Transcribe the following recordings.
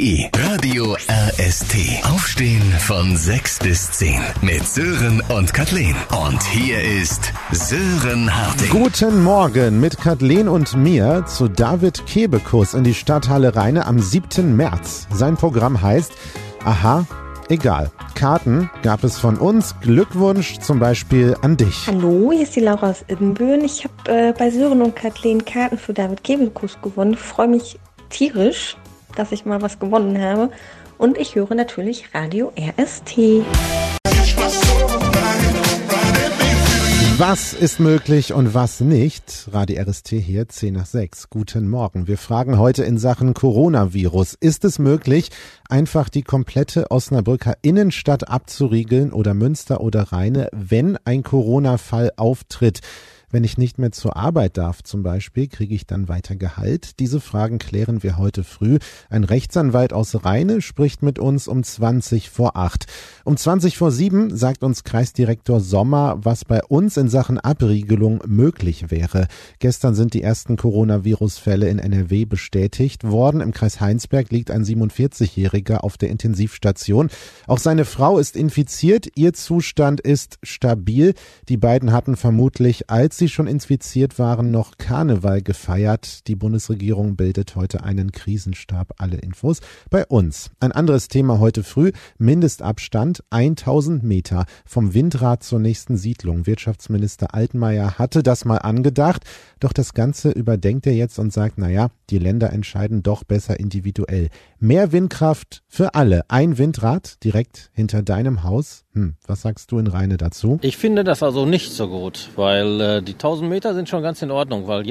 Radio RST. Aufstehen von 6 bis 10 mit Sören und Kathleen. Und hier ist Sören Harting. Guten Morgen mit Kathleen und mir zu David Kebekus in die Stadthalle Rheine am 7. März. Sein Programm heißt Aha, egal. Karten gab es von uns. Glückwunsch zum Beispiel an dich. Hallo, hier ist die Laura aus Ibbenbüren. Ich habe bei Sören und Kathleen Karten für David Kebekus gewonnen. Ich freue mich tierisch, dass ich mal was gewonnen habe. Und ich höre natürlich Radio RST. Was ist möglich und was nicht? Radio RST hier, 10 nach 6. Guten Morgen. Wir fragen heute in Sachen Coronavirus. Ist es möglich, einfach die komplette Osnabrücker Innenstadt abzuriegeln oder Münster oder Rheine, wenn ein Corona-Fall auftritt? Wenn ich nicht mehr zur Arbeit darf zum Beispiel, kriege ich dann weiter Gehalt? Diese Fragen klären wir heute früh. Ein Rechtsanwalt aus Rheine spricht mit uns um 20 vor 8. Um 20 vor 7 sagt uns Kreisdirektor Sommer, was bei uns in Sachen Abriegelung möglich wäre. Gestern sind die ersten Coronavirus-Fälle in NRW bestätigt worden. Im Kreis Heinsberg liegt ein 47-Jähriger auf der Intensivstation. Auch seine Frau ist infiziert. Ihr Zustand ist stabil. Die beiden hatten vermutlich, als sie schon infiziert waren, noch Karneval gefeiert. Die Bundesregierung bildet heute einen Krisenstab. Alle Infos bei uns. Ein anderes Thema heute früh. Mindestabstand 1000 Meter vom Windrad zur nächsten Siedlung. Wirtschaftsminister Altmaier hatte das mal angedacht. Doch das Ganze überdenkt er jetzt und sagt, naja, die Länder entscheiden doch besser individuell. Mehr Windkraft für alle. Ein Windrad direkt hinter deinem Haus. Was sagst du in Rheine dazu? Ich finde das also nicht so gut, weil die 1000 Meter sind schon ganz in Ordnung, weil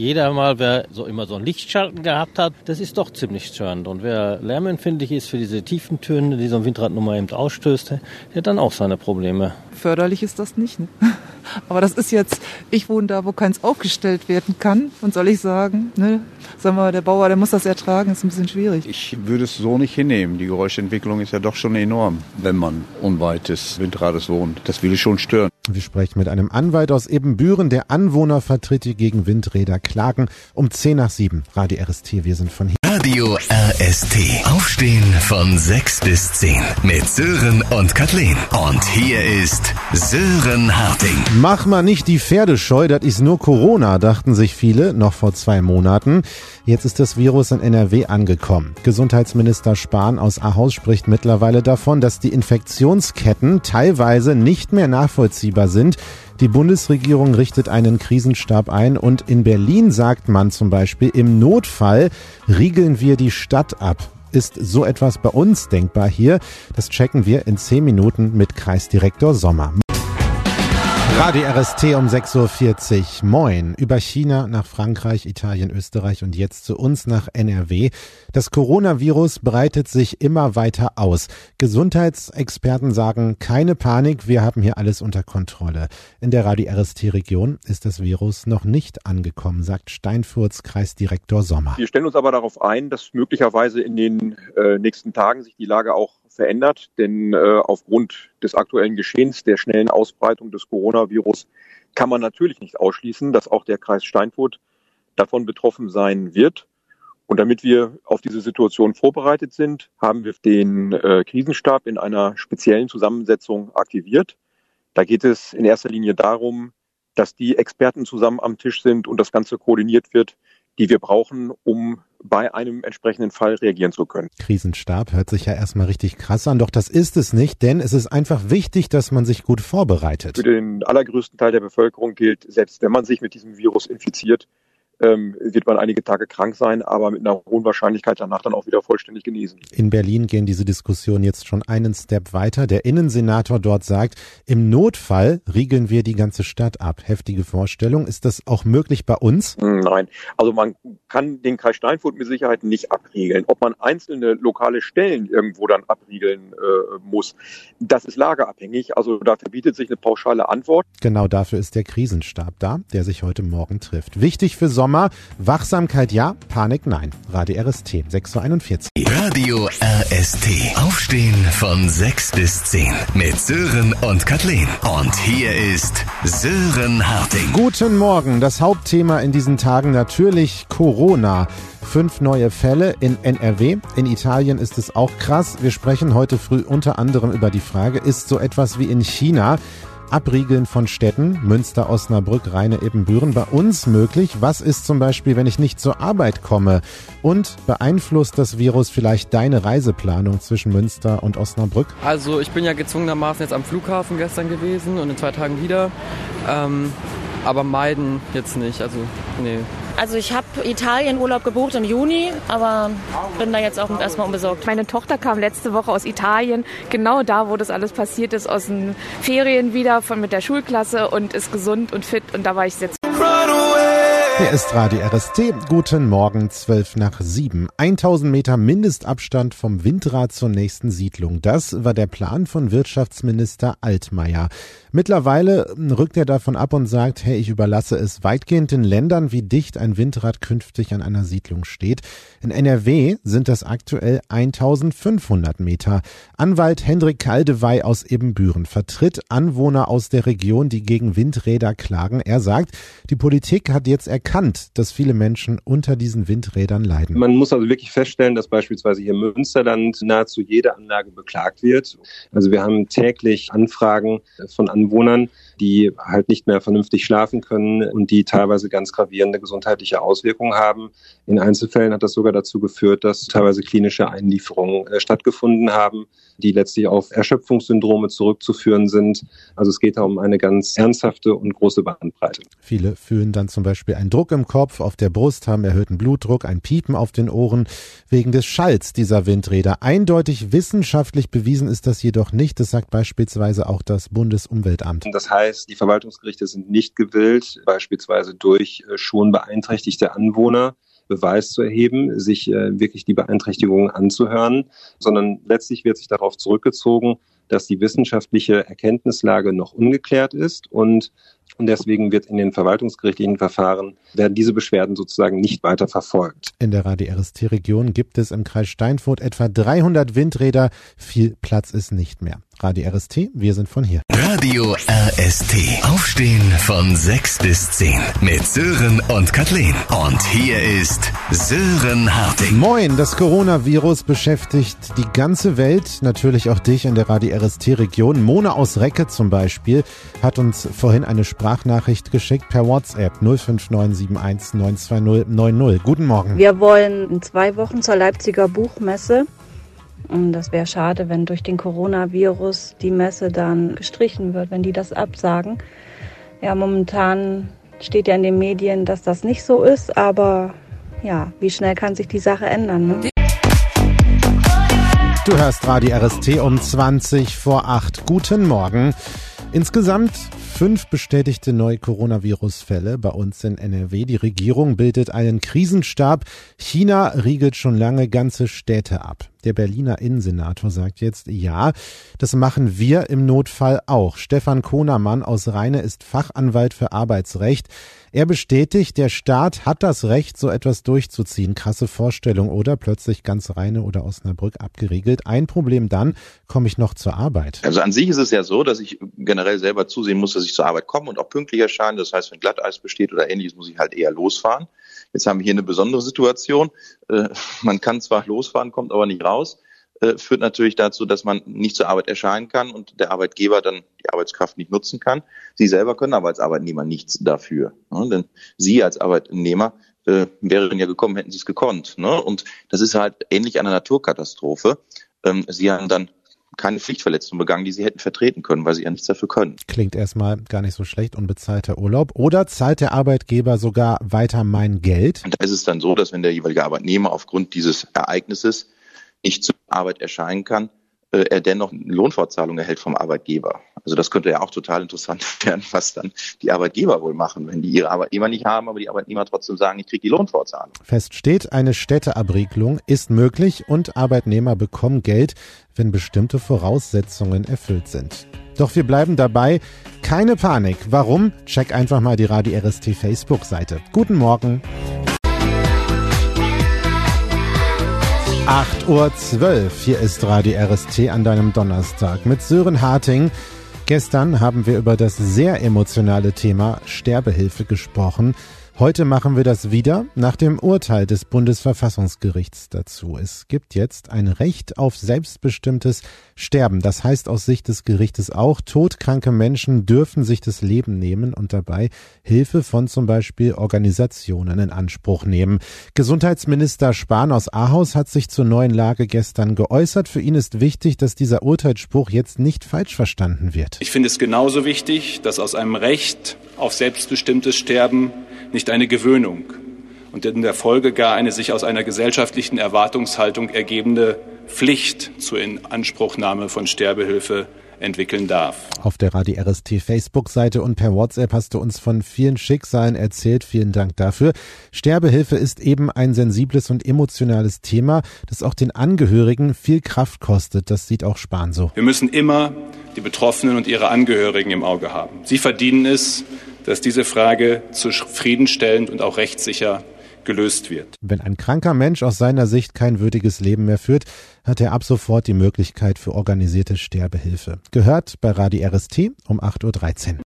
wer so immer so einen Lichtschalten gehabt hat, das ist doch ziemlich störend. Und wer lärmempfindlich ist für diese tiefen Töne, die so ein Windrad nun mal eben ausstößt, der hat dann auch seine Probleme. Förderlich ist das nicht, ne? Aber das ist jetzt, ich wohne da, wo keins aufgestellt werden kann. Und soll ich sagen, ne? Sagen wir mal, der Bauer, der muss das ertragen, ist ein bisschen schwierig. Ich würde es so nicht hinnehmen. Die Geräuschentwicklung ist ja doch schon enorm, wenn man unweit des Windrades wohnt. Das will ich schon stören. Wir sprechen mit einem Anwalt aus Ibbenbüren, der Anwohner vertritt, die gegen Windräder klagen. Um 10 nach 7. Radio RST, wir sind von hier. Radio RST. Aufstehen von 6 bis 10 mit Sören und Kathleen. Und hier ist Sören Harting. Mach mal nicht die Pferde scheu, das ist nur Corona, dachten sich viele, noch vor 2 Monaten. Jetzt ist das Virus in NRW angekommen. Gesundheitsminister Spahn aus Ahaus spricht mittlerweile davon, dass die Infektionsketten teilweise nicht mehr nachvollziehbar sind. Die Bundesregierung richtet einen Krisenstab ein und in Berlin sagt man zum Beispiel, im Notfall riegeln wir die Stadt ab. Ist so etwas bei uns denkbar hier? Das checken wir in 10 Minuten mit Kreisdirektor Sommer. Radio RST um 6.40 Uhr. Moin. Über China nach Frankreich, Italien, Österreich und jetzt zu uns nach NRW. Das Coronavirus breitet sich immer weiter aus. Gesundheitsexperten sagen, keine Panik, wir haben hier alles unter Kontrolle. In der Radio RST-Region ist das Virus noch nicht angekommen, sagt Steinfurts Kreisdirektor Sommer. Wir stellen uns aber darauf ein, dass möglicherweise in den nächsten Tagen sich die Lage auch verändert, denn aufgrund des aktuellen Geschehens, der schnellen Ausbreitung des Coronavirus, kann man natürlich nicht ausschließen, dass auch der Kreis Steinfurt davon betroffen sein wird. Und damit wir auf diese Situation vorbereitet sind, haben wir den Krisenstab in einer speziellen Zusammensetzung aktiviert. Da geht es in erster Linie darum, dass die Experten zusammen am Tisch sind und das Ganze koordiniert wird, die wir brauchen, um bei einem entsprechenden Fall reagieren zu können. Krisenstab hört sich ja erstmal richtig krass an, doch das ist es nicht, denn es ist einfach wichtig, dass man sich gut vorbereitet. Für den allergrößten Teil der Bevölkerung gilt, selbst wenn man sich mit diesem Virus infiziert, wird man einige Tage krank sein, aber mit einer hohen Wahrscheinlichkeit danach dann auch wieder vollständig genesen. In Berlin gehen diese Diskussionen jetzt schon einen Step weiter. Der Innensenator dort sagt, im Notfall riegeln wir die ganze Stadt ab. Heftige Vorstellung. Ist das auch möglich bei uns? Nein, also man kann den Kreis Steinfurt mit Sicherheit nicht abriegeln. Ob man einzelne lokale Stellen irgendwo dann abriegeln muss, das ist lageabhängig. Also da verbietet sich eine pauschale Antwort. Genau dafür ist der Krisenstab da, der sich heute Morgen trifft. Wichtig für Sommer Sommer. Wachsamkeit ja, Panik nein. Radio RST, 6.41 Uhr. Radio RST. Aufstehen von 6 bis 10 mit Sören und Kathleen. Und hier ist Sören Harting. Guten Morgen. Das Hauptthema in diesen Tagen natürlich Corona. 5 neue Fälle in NRW. In Italien ist es auch krass. Wir sprechen heute früh unter anderem über die Frage, ist so etwas wie in China Abriegeln von Städten, Münster, Osnabrück, Rheine, Ibbenbüren, bei uns möglich? Was ist zum Beispiel, wenn ich nicht zur Arbeit komme? Und beeinflusst das Virus vielleicht deine Reiseplanung zwischen Münster und Osnabrück? Also ich bin ja gezwungenermaßen jetzt am Flughafen gestern gewesen und in 2 Tagen wieder. Aber meiden jetzt nicht, also nee. Also ich habe Italien-Urlaub gebucht im Juni, aber bin da jetzt auch erstmal unbesorgt. Meine Tochter kam letzte Woche aus Italien, genau da, wo das alles passiert ist, aus den Ferien wieder mit der Schulklasse und ist gesund und fit und da war ich jetzt. Hier ist Radio RST. Guten Morgen, 6:55. 1000 Meter Mindestabstand vom Windrad zur nächsten Siedlung. Das war der Plan von Wirtschaftsminister Altmaier. Mittlerweile rückt er davon ab und sagt, hey, ich überlasse es weitgehend den Ländern, wie dicht ein Windrad künftig an einer Siedlung steht. In NRW sind das aktuell 1500 Meter. Anwalt Hendrik Kaldewey aus Ibbenbüren vertritt Anwohner aus der Region, die gegen Windräder klagen. Er sagt, die Politik hat jetzt erkannt, dass viele Menschen unter diesen Windrädern leiden. Man muss also wirklich feststellen, dass beispielsweise hier im Münsterland nahezu jede Anlage beklagt wird. Also wir haben täglich Anfragen von Anwohnern, die halt nicht mehr vernünftig schlafen können und die teilweise ganz gravierende gesundheitliche Auswirkungen haben. In Einzelfällen hat das sogar dazu geführt, dass teilweise klinische Einlieferungen stattgefunden haben, die letztlich auf Erschöpfungssyndrome zurückzuführen sind. Also es geht da um eine ganz ernsthafte und große Bandbreite. Viele fühlen dann zum Beispiel einen Druck im Kopf, auf der Brust, haben erhöhten Blutdruck, ein Piepen auf den Ohren wegen des Schalls dieser Windräder. Eindeutig wissenschaftlich bewiesen ist das jedoch nicht. Das sagt beispielsweise auch das Bundesumweltamt. Das heißt, die Verwaltungsgerichte sind nicht gewillt, beispielsweise durch schon beeinträchtigte Anwohner Beweis zu erheben, sich wirklich die Beeinträchtigungen anzuhören, sondern letztlich wird sich darauf zurückgezogen, dass die wissenschaftliche Erkenntnislage noch ungeklärt ist und deswegen wird in den verwaltungsgerichtlichen Verfahren werden diese Beschwerden sozusagen nicht weiter verfolgt. In der Radio RST-Region gibt es im Kreis Steinfurt etwa 300 Windräder. Viel Platz ist nicht mehr. Radio RST, wir sind von hier. Radio RST. Aufstehen von 6 bis 10 mit Sören und Kathleen. Und hier ist Sören Harting. Moin, das Coronavirus beschäftigt die ganze Welt, natürlich auch dich in der Radio RST-Region. Mona aus Recke zum Beispiel hat uns vorhin eine Sprachnachricht geschickt per WhatsApp 05971 920 90. Guten Morgen. Wir wollen in 2 Wochen zur Leipziger Buchmesse. Und das wäre schade, wenn durch den Coronavirus die Messe dann gestrichen wird, wenn die das absagen. Ja, momentan steht ja in den Medien, dass das nicht so ist, aber ja, wie schnell kann sich die Sache ändern, ne? Du hörst Radio RST um 20:08. Guten Morgen. Insgesamt 5 bestätigte neue Coronavirus-Fälle bei uns in NRW. Die Regierung bildet einen Krisenstab. China riegelt schon lange ganze Städte ab. Der Berliner Innensenator sagt jetzt, ja, das machen wir im Notfall auch. Stefan Kohnermann aus Rheine ist Fachanwalt für Arbeitsrecht. Er bestätigt, der Staat hat das Recht, so etwas durchzuziehen. Krasse Vorstellung, oder? Plötzlich ganz Rheine oder Osnabrück abgeriegelt. Ein Problem dann, komme ich noch zur Arbeit? Also an sich ist es ja so, dass ich generell selber zusehen muss, dass ich zur Arbeit komme und auch pünktlich erscheine. Das heißt, wenn Glatteis besteht oder ähnliches, muss ich halt eher losfahren. Jetzt haben wir hier eine besondere Situation. Man kann zwar losfahren, kommt aber nicht raus. Führt natürlich dazu, dass man nicht zur Arbeit erscheinen kann und der Arbeitgeber dann die Arbeitskraft nicht nutzen kann. Sie selber können aber als Arbeitnehmer nichts dafür. Ne? Denn Sie als Arbeitnehmer wären ja gekommen, hätten Sie es gekonnt. Ne? Und das ist halt ähnlich einer Naturkatastrophe. Sie haben dann keine Pflichtverletzung begangen, die Sie hätten vertreten können, weil Sie ja nichts dafür können. Klingt erstmal gar nicht so schlecht, unbezahlter Urlaub. Oder zahlt der Arbeitgeber sogar weiter mein Geld? Und da ist es dann so, dass wenn der jeweilige Arbeitnehmer aufgrund dieses Ereignisses nicht zur Arbeit erscheinen kann, er dennoch eine Lohnfortzahlung erhält vom Arbeitgeber. Also das könnte ja auch total interessant werden, was dann die Arbeitgeber wohl machen, wenn die ihre Arbeitnehmer nicht haben, aber die Arbeitnehmer trotzdem sagen, ich kriege die Lohnfortzahlung. Fest steht, eine Städteabriegelung ist möglich und Arbeitnehmer bekommen Geld, wenn bestimmte Voraussetzungen erfüllt sind. Doch wir bleiben dabei. Keine Panik. Warum? Check einfach mal die Radio RST Facebook-Seite. Guten Morgen. 8:12 Uhr. Hier ist Radio RST an deinem Donnerstag mit Sören Harting. Gestern haben wir über das sehr emotionale Thema Sterbehilfe gesprochen. Heute machen wir das wieder nach dem Urteil des Bundesverfassungsgerichts dazu. Es gibt jetzt ein Recht auf selbstbestimmtes Sterben. Das heißt aus Sicht des Gerichtes auch, todkranke Menschen dürfen sich das Leben nehmen und dabei Hilfe von zum Beispiel Organisationen in Anspruch nehmen. Gesundheitsminister Spahn aus Ahaus hat sich zur neuen Lage gestern geäußert. Für ihn ist wichtig, dass dieser Urteilsspruch jetzt nicht falsch verstanden wird. Ich finde es genauso wichtig, dass aus einem Recht auf selbstbestimmtes Sterben nicht eine Gewöhnung und in der Folge gar eine sich aus einer gesellschaftlichen Erwartungshaltung ergebende Pflicht zur Inanspruchnahme von Sterbehilfe entwickeln darf. Auf der Radio RST Facebook-Seite und per WhatsApp hast du uns von vielen Schicksalen erzählt. Vielen Dank dafür. Sterbehilfe ist eben ein sensibles und emotionales Thema, das auch den Angehörigen viel Kraft kostet. Das sieht auch Spahn so. Wir müssen immer die Betroffenen und ihre Angehörigen im Auge haben. Sie verdienen es, dass diese Frage zufriedenstellend und auch rechtssicher gelöst wird. Wenn ein kranker Mensch aus seiner Sicht kein würdiges Leben mehr führt, hat er ab sofort die Möglichkeit für organisierte Sterbehilfe. Gehört bei Radio RST um 8:13 Uhr.